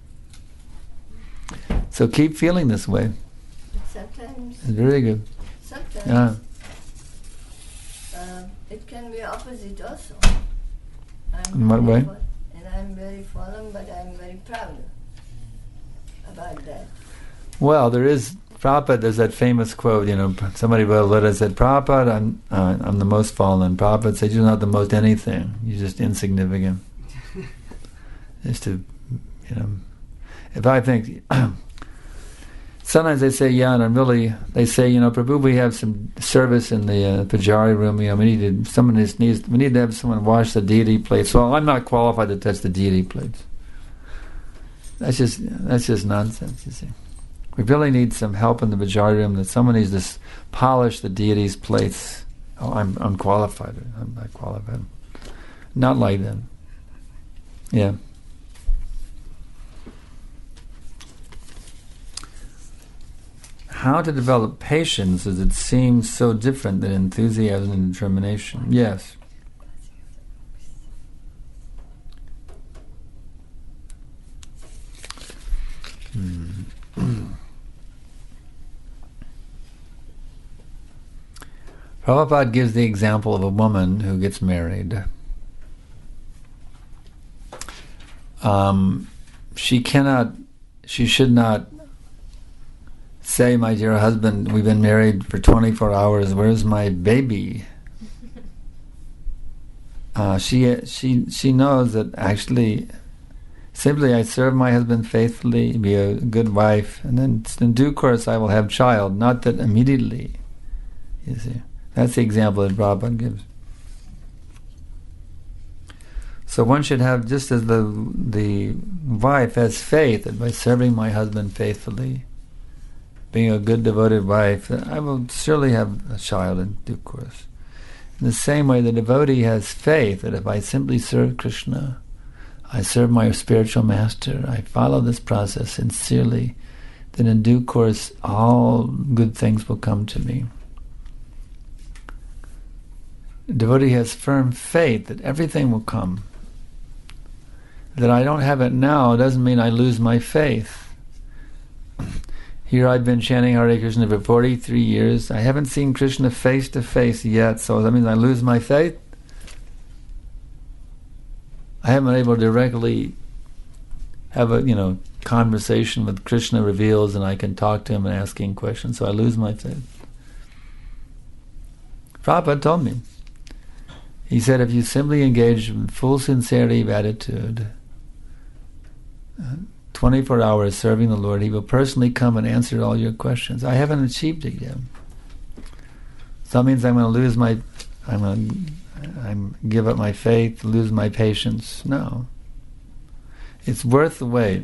So keep feeling this way. Sometimes. It's very good. Sometimes. Yeah. Uh, it can be opposite also. I'm In what way? Fall- and I'm very fallen, but I'm very proud about that. Well, there is Prabhupada. There's that famous quote. You know, somebody wrote a letter that said, "Prabhupada, I'm uh, I'm the most fallen." Prabhupada said, "You're not the most anything. You're just insignificant." Just to, you know, if I think. Sometimes they say, yeah, and I'm really, they say, you know, Prabhu, we have some service in the uh, Pujari room, you know, we need to, someone just needs, we need to have someone wash the deity plates. Well, I'm not qualified to touch the deity plates. That's just, that's just nonsense, you see. We really need some help in the Pujari room, that someone needs to s- polish the deity's plates. Oh, I'm unqualified. I'm not qualified. Not like that. Yeah. How to develop patience as it seems so different than enthusiasm and determination. Yes. Hmm. Prabhupada gives the example of a woman who gets married. Um, she cannot, she should not say, my dear husband, we've been married for twenty-four hours, where's my baby? Uh, she she she knows that actually, simply I serve my husband faithfully, be a good wife, and then in due course I will have child, not that immediately. You see, that's the example that Prabhupada gives. So one should have, just as the the wife has faith that by serving my husband faithfully, being a good devoted wife, I will surely have a child in due course. In the same way, the devotee has faith that if I simply serve Krishna, I serve my spiritual master, I follow this process sincerely, then in due course all good things will come to me. The devotee has firm faith that everything will come. That I don't have it now doesn't mean I lose my faith. Here I've been chanting Hare Krishna for forty-three years. I haven't seen Krishna face to face yet, so that means I lose my faith? I haven't been able to directly have a, you know, conversation with Krishna reveals and I can talk to him and ask him questions, so I lose my faith. Prabhupada told me. He said, if you simply engage with full sincerity of attitude, uh, twenty-four hours serving the Lord, He will personally come and answer all your questions. I haven't achieved it yet. So that means I'm going to lose my, I'm going to I'm give up my faith, lose my patience. No. It's worth the wait.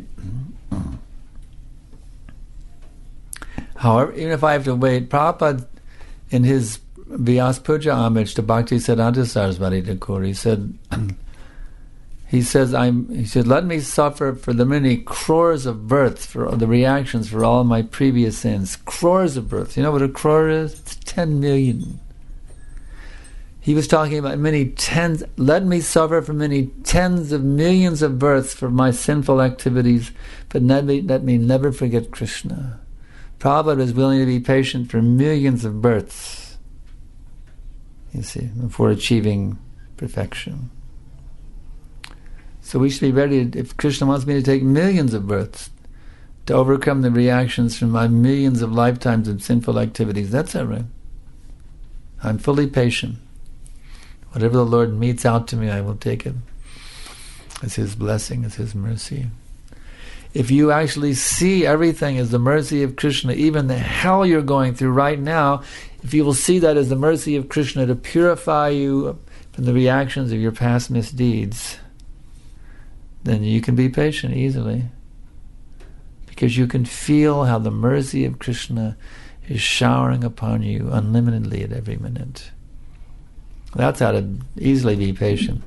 However, even if I have to wait, Prabhupada, in his Vyas Puja homage to Bhaktisiddhanta Saraswati Thakur, he said, He says, "I'm." He said, "Let me suffer for the many crores of births, for the reactions for all my previous sins. Crores of births. You know what a crore is? It's ten million." He was talking about many tens. Let me suffer for many tens of millions of births for my sinful activities, but let me, let me never forget Krishna. Prabhupada is willing to be patient for millions of births, you see, before achieving perfection. So we should be ready, if Krishna wants me to take millions of births to overcome the reactions from my millions of lifetimes of sinful activities, that's all right. I'm fully patient. Whatever the Lord metes out to me, I will take it. It's His blessing, it's His mercy. If you actually see everything as the mercy of Krishna, even the hell you're going through right now, if you will see that as the mercy of Krishna to purify you from the reactions of your past misdeeds, then you can be patient easily. Because you can feel how the mercy of Krishna is showering upon you unlimitedly at every minute. That's how to easily be patient.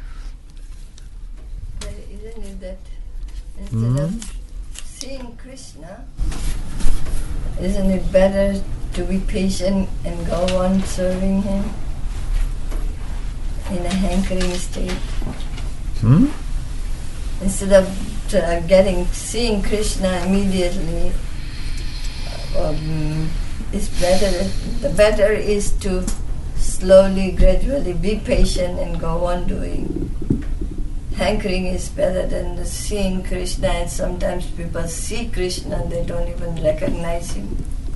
But isn't it that instead Mm-hmm. of seeing Krishna, isn't it better to be patient and go on serving Him in a hankering state? Hmm? Instead of uh, getting seeing Krishna immediately, um, it's better. The better is to slowly, gradually be patient and go on doing. Hankering is better than the seeing Krishna, and sometimes people see Krishna and they don't even recognize Him.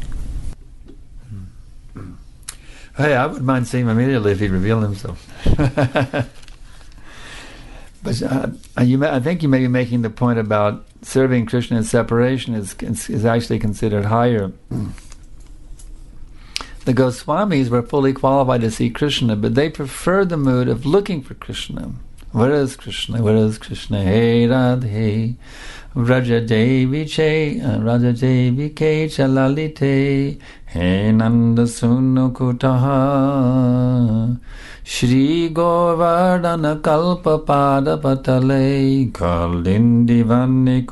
Hey, I wouldn't mind seeing him immediately if he revealed himself. But uh, you may, I think you may be making the point about serving Krishna in separation is is actually considered higher. The Goswamis were fully qualified to see Krishna, but they preferred the mood of looking for Krishna. Where is Krishna? Where is Krishna? Hey Radhe, Raja Devi Che, Raja Devi Ke Chalalite, Hey Nanda Sunu Kutaha, Shri Govardhana Kalpa Pada Patale, Kalindi Vanni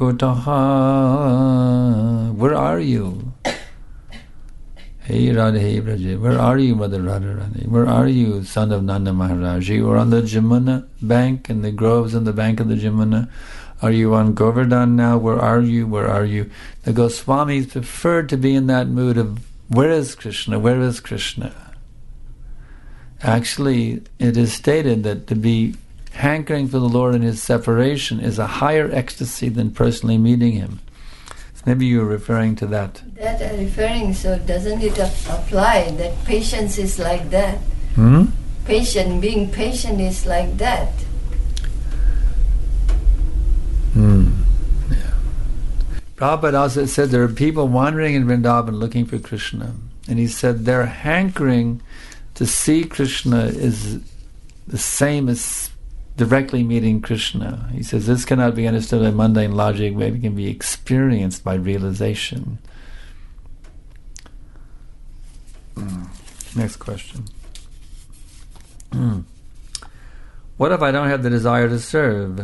Kutaha. Where are you? Hey Radha, hey Braja, where are you, Mother Radha Rani? Where are you, son of Nanda Maharaj? You are on the Jamuna bank, in the groves on the bank of the Jamuna. Are you on Govardhan now? Where are you? Where are you? The Goswamis preferred to be in that mood of, where is Krishna? Where is Krishna? Actually, it is stated that to be hankering for the Lord in His separation is a higher ecstasy than personally meeting Him. Maybe you're referring to that. That I'm referring, so doesn't it ap- apply that patience is like that? Hmm? Patient, being patient is like that. Hmm. Yeah. Prabhupada also said there are people wandering in Vrindavan looking for Krishna. And he said their hankering to see Krishna is the same as directly meeting Krishna. He says this cannot be understood by mundane logic, but it can be experienced by realization. Mm. Next question. Mm. What if I don't have the desire to serve?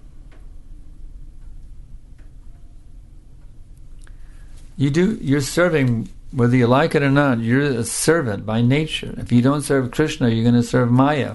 You do, you're serving whether you like it or not. You're a servant by nature. If you don't serve Krishna, you're going to serve Maya.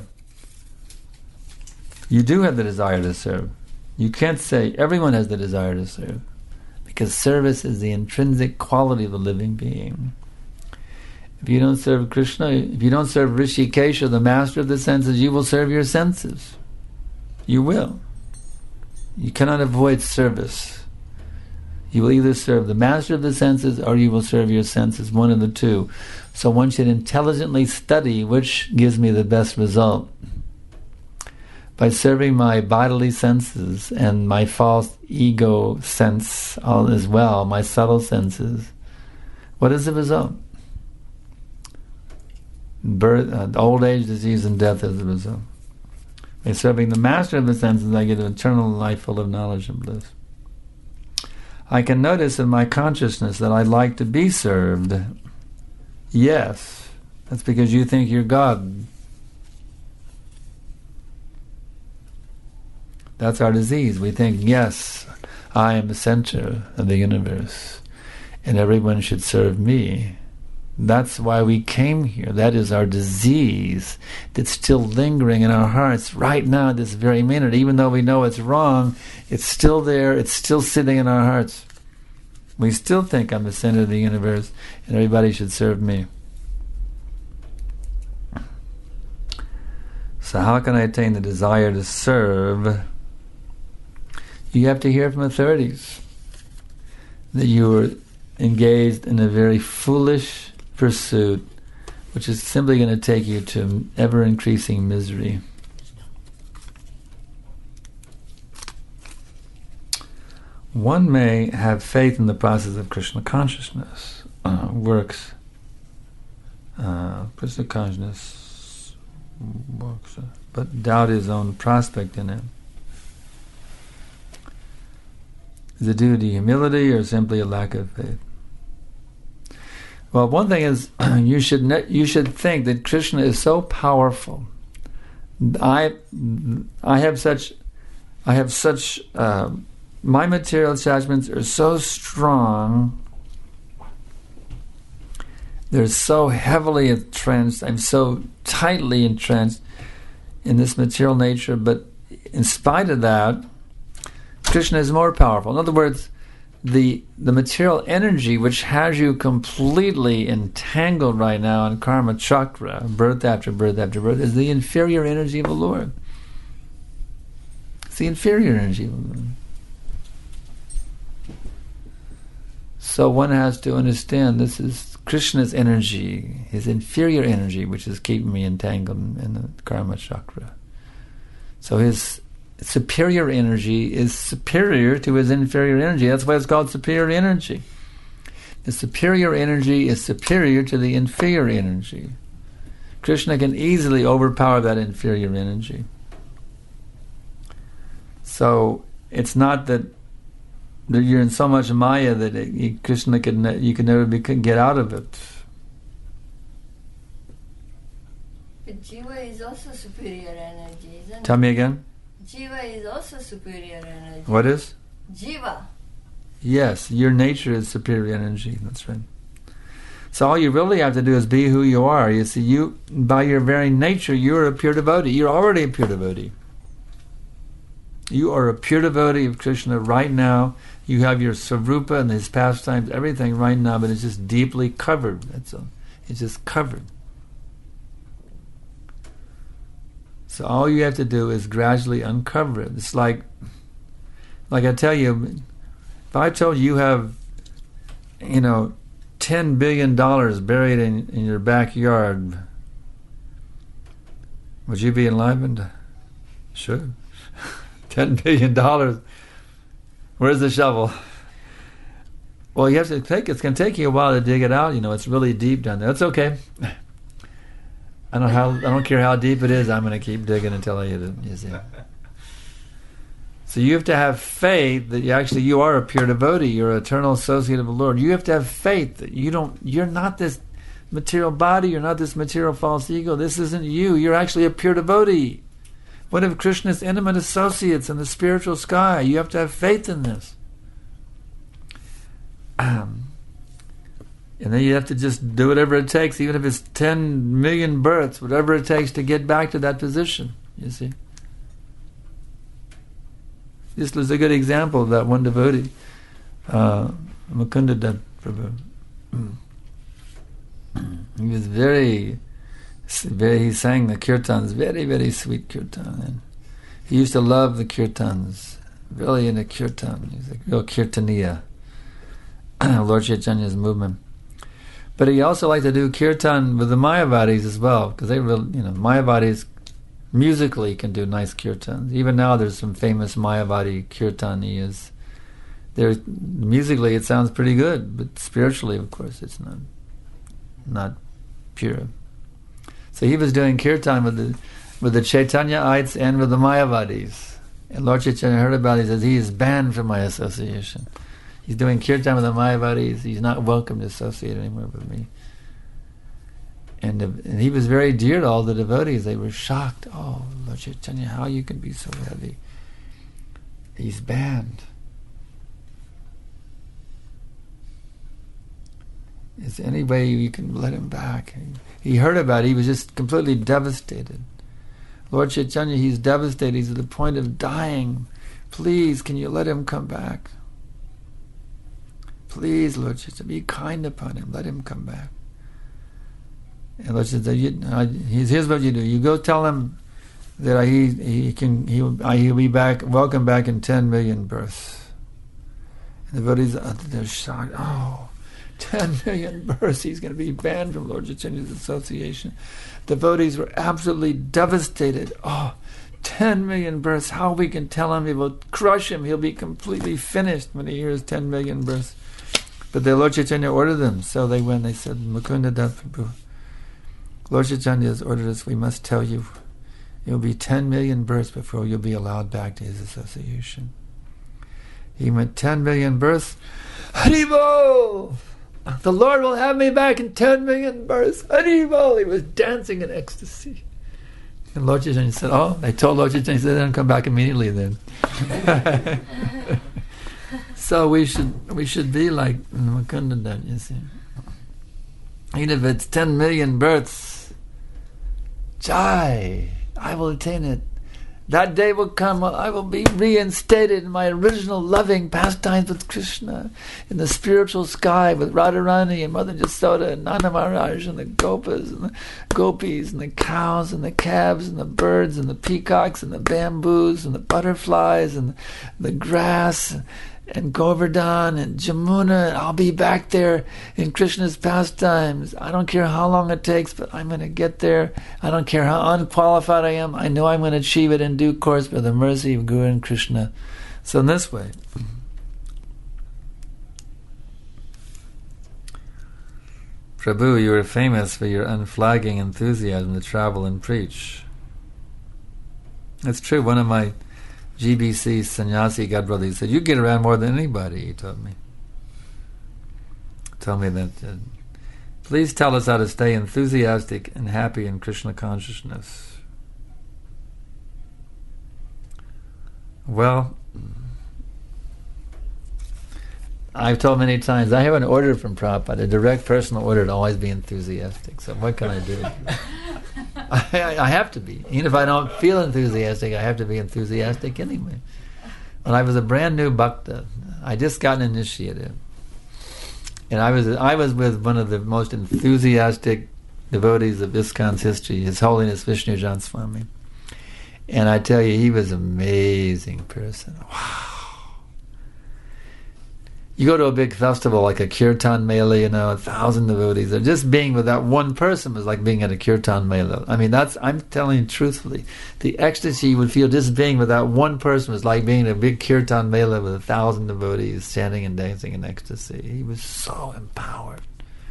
You do have the desire to serve. You can't say everyone has the desire to serve, because service is the intrinsic quality of a living being. If you don't serve Krishna, if you don't serve Rishikesha, the master of the senses, you will serve your senses. You will. You cannot avoid service. You will either serve the master of the senses or you will serve your senses, one of the two. So one should intelligently study which gives me the best result. By serving my bodily senses and my false ego sense all as well, my subtle senses, what is the result? Birth, uh, old age, disease, and death is the result. By serving the master of the senses, I get an eternal life full of knowledge and bliss. I can notice in my consciousness that I like to be served. Yes, that's because you think you're God. That's our disease. We think, yes, I am the center of the universe, and everyone should serve me. That's why we came here. That is our disease that's still lingering in our hearts right now at this very minute. Even though we know it's wrong, it's still there, it's still sitting in our hearts. We still think I'm the center of the universe and everybody should serve me. So how can I attain the desire to serve? You have to hear from authorities that you were engaged in a very foolish pursuit, which is simply going to take you to ever-increasing misery. One may have faith in the process of Krishna consciousness, uh, works, uh, Krishna consciousness works, uh, but doubt his own prospect in it. Is it due to humility or simply a lack of faith? Well, one thing is, you should ne- you should think that Krishna is so powerful. I I have such I have such uh, my material attachments are so strong. They're so heavily entrenched. I'm so tightly entrenched in this material nature. But in spite of that, Krishna is more powerful. In other words, the the material energy which has you completely entangled right now in karma chakra, birth after birth after birth, is the inferior energy of the Lord. It's the inferior energy of the Lord. So one has to understand this is Krishna's energy, his inferior energy, which is keeping me entangled in the karma chakra. So his superior energy is superior to his inferior energy. That's why it's called superior energy. The superior energy is superior to the inferior energy. Krishna can easily overpower that inferior energy. So it's not that, that you're in so much Maya that it, Krishna can ne- you can never be, can get out of it. But Jiva is also superior energy, isn't Tell it? me again. Jiva is also superior energy. What is? Jiva. Yes, your nature is superior energy. That's right. So all you really have to do is be who you are. You see, you by your very nature, you're a pure devotee. You're already a pure devotee. You are a pure devotee of Krishna right now. You have your Sarupa and his pastimes, everything right now, but it's just deeply covered. That's all. It's just covered. So all you have to do is gradually uncover it. It's like, like I tell you, if I told you you have, you know, ten billion dollars buried in, in your backyard, would you be enlivened? Sure. ten billion dollars. Where's the shovel? Well, you have to take, it's going to take you a while to dig it out. You know, it's really deep down there. That's okay. I don't how I don't care how deep it is. I'm going to keep digging until I hit it. You see. So you have to have faith that you actually you are a pure devotee. You're an eternal associate of the Lord. You have to have faith that you don't. You're not this material body. You're not this material false ego. This isn't you. You're actually a pure devotee. One of Krishna's intimate associates in the spiritual sky. You have to have faith in this. Um, and then you have to just do whatever it takes, even if it's ten million births, whatever it takes to get back to that position, you see. This was a good example of that one devotee, uh, Mukunda Das Prabhu. He was very, very, he sang the kirtans, very, very sweet kirtan. And he used to love the kirtans, really into kirtan. He was a real kirtaniya, Lord Chaitanya's movement. But he also liked to do kirtan with the Mayavadis as well, because they really, you know, Mayavadis musically can do nice kirtans. Even now there's some famous Mayavadi kirtaniyas. There, musically it sounds pretty good, but spiritually, of course, it's not not pure. So he was doing kirtan with the with the Chaitanyaites and with the Mayavadis. And Lord Chaitanya heard about it. He says, he is banned from my association. He's doing kirtan with the Mayavadis. He's not welcome to associate anymore with me. And, uh, and he was very dear to all the devotees. They were shocked. Oh, Lord Chaitanya, how you can be so heavy? He's banned. Is there any way you can let him back? He heard about it. He was just completely devastated. Lord Chaitanya, he's devastated. He's at the point of dying. Please, can you let him come back? please, Lord Chaitanya, be kind upon him. Let him come back. And Lord Chaitanya, you, uh, here's what you do. You go tell him that he he can he will, he'll be back, welcome back in ten million births. And the devotees, uh, they're shocked. Oh, ten million births. He's going to be banned from Lord Chaitanya's association. The devotees were absolutely devastated. Oh, ten million births. How we can tell him? It will crush him. He'll be completely finished when he hears ten million births. But the Lord Chaitanya ordered them. So they went. They said, Mukunda Das Prabhu, Lord Chaitanya has ordered us. We must tell you. It will be ten million births before you'll be allowed back to his association. He went ten million births. Haribol! The Lord will have me back in ten million births. Haribol! He was dancing in ecstasy. And Lord Chaitanya said, oh, they told Lord Chaitanya, he said, then come back immediately then. So we should we should be like Mukunda Das, you see. Even if it's ten million births, Jai, I will attain it. That day will come, I will be reinstated in my original loving pastimes with Krishna, in the spiritual sky with Radharani and Mother Yasoda and Nanda Maharaj and the Gopas and the gopis and the cows and the calves and the birds and the peacocks and the bamboos and the butterflies and the grass and Govardhan and Jamuna. I'll be back there in Krishna's pastimes. I don't care how long it takes, but I'm going to get there. I don't care how unqualified I am. I know I'm going to achieve it in due course by the mercy of Guru and Krishna. So in this way, Prabhu, you are famous for your unflagging enthusiasm to travel and preach. It's true. One of my G B C sannyasi godbrothers said, you get around more than anybody, he told me. Told me that, uh, please tell us how to stay enthusiastic and happy in Krishna consciousness. Well, I've told many times, I have an order from Prabhupada, a direct personal order to always be enthusiastic. So what can I do? I, I have to be. Even if I don't feel enthusiastic, I have to be enthusiastic anyway. When I was a brand new bhakta, I just got initiated. And I was I was with one of the most enthusiastic devotees of ISKCON's history, His Holiness Vishnu Jan Swami. And I tell you, he was an amazing person. Wow. You go to a big festival like a Kirtan Mela, you know, a thousand devotees. Or just being with that one person was like being at a Kirtan Mela. I mean, that's, I'm telling you truthfully, the ecstasy you would feel just being with that one person was like being at a big Kirtan Mela with a thousand devotees chanting and dancing in ecstasy. He was so empowered.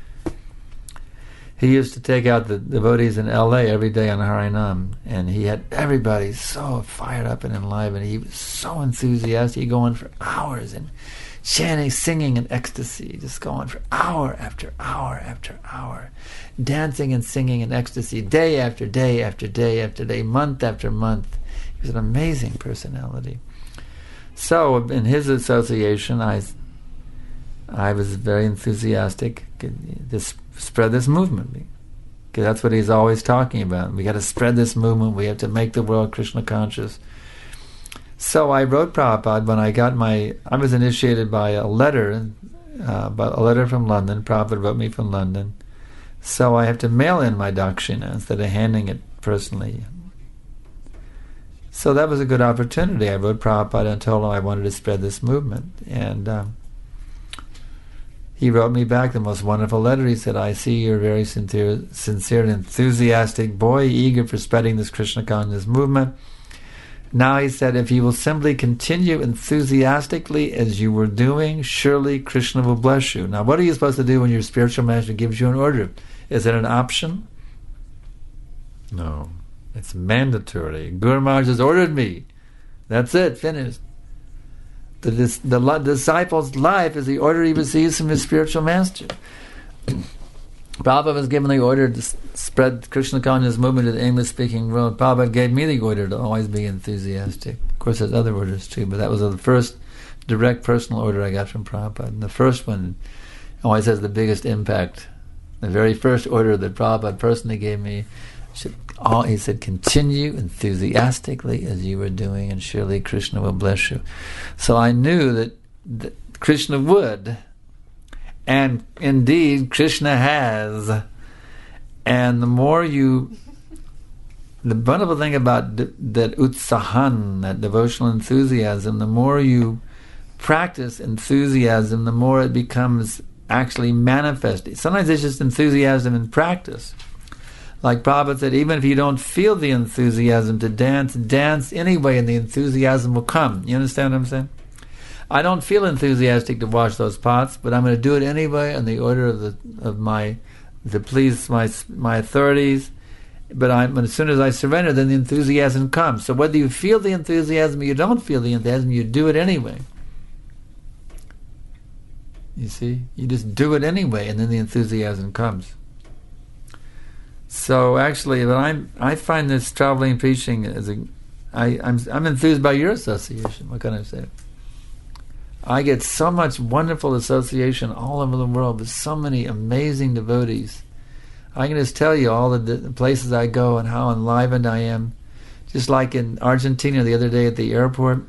He used to take out the devotees in L A every day on Harinam, and he had everybody so fired up and enlivened. He was so enthusiastic. He'd go on for hours and chanting, singing in ecstasy, just going for hour after hour after hour, dancing and singing in ecstasy, day after day after day after day, month after month. He was an amazing personality. So in his association, I, I was very enthusiastic to spread this movement, because that's what he's always talking about. We got to spread this movement. We have to make the world Krishna conscious. So I wrote Prabhupada when I got my, I was initiated by a letter, uh, by a letter from London. Prabhupada wrote me from London. So I have to mail in my dakshina instead of handing it personally. So that was a good opportunity. I wrote Prabhupada and told him I wanted to spread this movement. And um, he wrote me back the most wonderful letter. He said, I see you're a very sincere, sincere and enthusiastic boy, eager for spreading this Krishna consciousness movement. Now, he said, if you will simply continue enthusiastically as you were doing, surely Krishna will bless you. Now, what are you supposed to do when your spiritual master gives you an order? Is it an option? No. It's mandatory. Guru Maharaj has ordered me. That's it, finished. The, the, the disciple's life is the order he receives from his spiritual master. Prabhupada was given the order to spread Krishna consciousness movement to the English-speaking world. Prabhupada gave me the order to always be enthusiastic. Of course, there's other orders too, but that was the first direct personal order I got from Prabhupada. And the first one always has the biggest impact. The very first order that Prabhupada personally gave me, should, all, he said, continue enthusiastically as you were doing, and surely Krishna will bless you. So I knew that, that Krishna would And indeed, Krishna has. And the more you... The wonderful thing about d- that utsahan, that devotional enthusiasm, the more you practice enthusiasm, the more it becomes actually manifested. Sometimes it's just enthusiasm in practice. Like Prabhupada said, even if you don't feel the enthusiasm to dance, dance anyway and the enthusiasm will come. You understand what I'm saying? I don't feel enthusiastic to wash those pots, but I'm going to do it anyway in the order of the of my to please my my authorities. But I'm, as soon as I surrender, then the enthusiasm comes. So whether you feel the enthusiasm or you don't feel the enthusiasm, you do it anyway. You see? You just do it anyway, and then the enthusiasm comes. So actually, but I'm, I find this traveling preaching as a... I, I'm, I'm enthused by your association. What can I say? I get so much wonderful association all over the world with so many amazing devotees. I can just tell you all the, the places I go and how enlivened I am. Just like in Argentina the other day at the airport,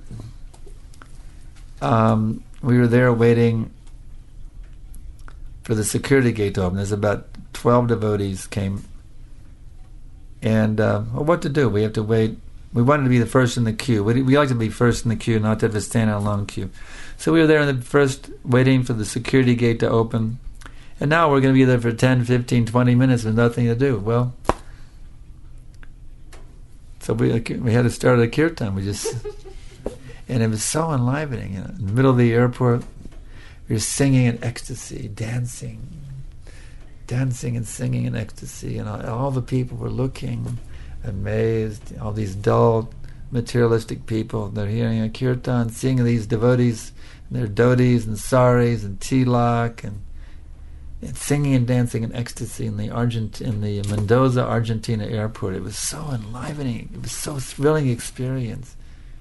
um, we were there waiting for the security gate to open. There's about twelve devotees came. And uh, well, what to do? We have to wait. We wanted to be the first in the queue. We, we like to be first in the queue, not to have to stand in a long queue. So we were there in the first, waiting for the security gate to open. And now we're going to be there for ten, fifteen, twenty minutes with nothing to do. Well, so we we had to start a kirtan. We just, and it was so enlivening. You know, in the middle of the airport, we were singing in ecstasy, dancing, dancing and singing in ecstasy, and all, all the people were looking, amazed. All these dull, materialistic people, they're hearing a kirtan, seeing these devotees, and their dhotis and saris and tilak and. And singing and dancing in ecstasy in the Argent in the Mendoza, Argentina airport. It was so enlivening. It was so thrilling experience.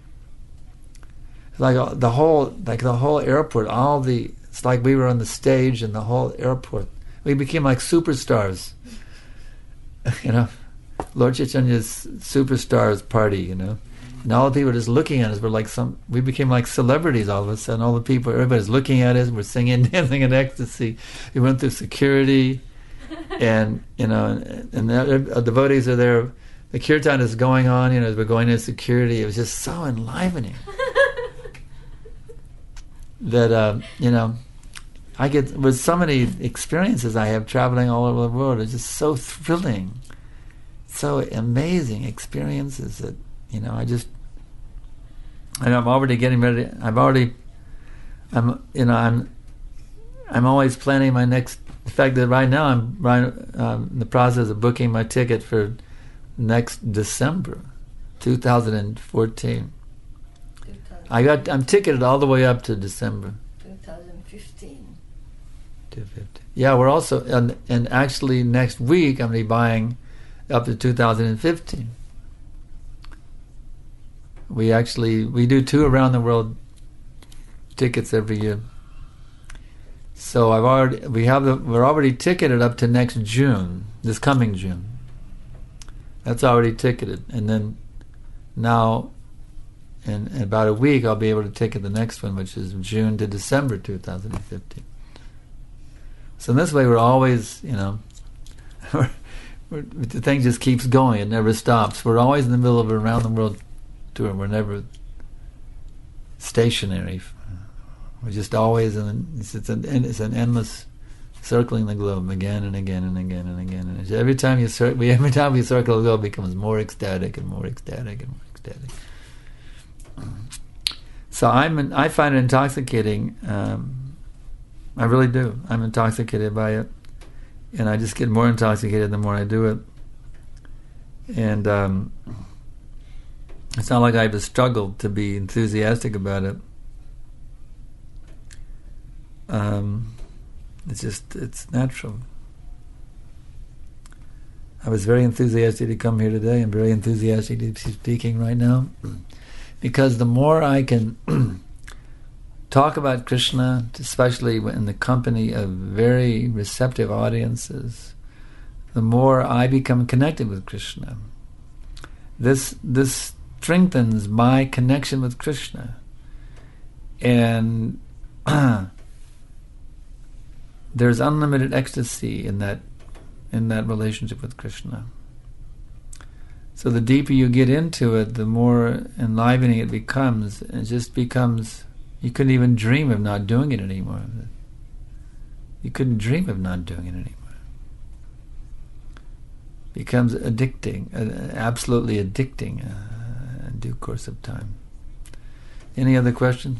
Like uh, the whole, like the whole airport, all the. It's like we were on the stage in the whole airport. We became like superstars. You know, Lord Chaitanya's superstars party. You know, and all the people were just looking at us. We're like some. We became like celebrities all of a sudden. All the people, everybody's looking at us. We're singing, dancing in ecstasy. We went through security, and you know, and, and the uh, devotees are there. The kirtan is going on. You know, as we're going into security, it was just so enlivening that uh, you know, I get with so many experiences I have traveling all over the world. It's just so thrilling, so amazing experiences that. You know, I just, and I'm already getting ready. I've already, I'm, you know, I'm, I'm always planning my next. In fact, that right now I'm right um, in the process of booking my ticket for next December, two thousand fourteen. I got, I'm ticketed all the way up to December. twenty fifteen. two fifty. Yeah, we're also, and, and actually next week I'm going to be buying up to two thousand fifteen. We actually we do two around the world tickets every year. So I've already we have the we're already ticketed up to next June, this coming June. That's already ticketed, and then now in, in about a week I'll be able to ticket the next one, which is June to December two thousand fifteen. So in this way we're always, you know, we're, we're, the thing just keeps going; it never stops. We're always in the middle of an around the world tour. We're never stationary. We're just always in. It's, it's an it's an endless circling the globe again and again and again and again. And every time you cir- we every time we circle the globe, it becomes more ecstatic and more ecstatic and more ecstatic. So I'm in, I find it intoxicating. Um, I really do. I'm intoxicated by it, and I just get more intoxicated the more I do it. And um, it's not like I have a struggle to be enthusiastic about it. Um, it's just, it's natural. I was very enthusiastic to come here today. I'm very enthusiastic to be speaking right now. Because the more I can talk about Krishna, especially in the company of very receptive audiences, the more I become connected with Krishna. This this strengthens my connection with Krishna. And there's unlimited ecstasy in that in that relationship with Krishna. So the deeper you get into it, the more enlivening it becomes. It just becomes, you couldn't even dream of not doing it anymore. You couldn't dream of not doing it anymore. It becomes addicting, uh, absolutely addicting uh, in due course of time. Any other questions?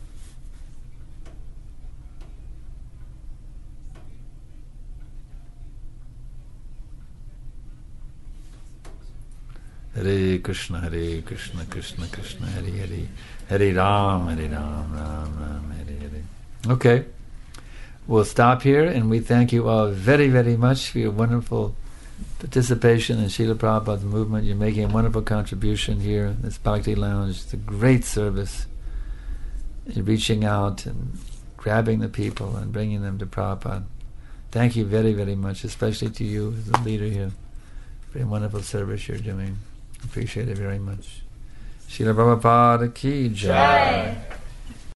Hare Krishna, Hare Krishna, Krishna Krishna, Hare Hare, Hare Ram, Hare Ram, Ram Ram, Hare Hare. Okay, we'll stop here, and we thank you all very, very much for your wonderful participation in Srila Prabhupada's movement. You're making a wonderful contribution here in this Bhakti Lounge. It's a great service. You're reaching out and grabbing the people and bringing them to Prabhupada. Thank you very, very much, especially to you as the leader here. Very wonderful service you're doing. Appreciate it very much. Srila Prabhupada ki jai.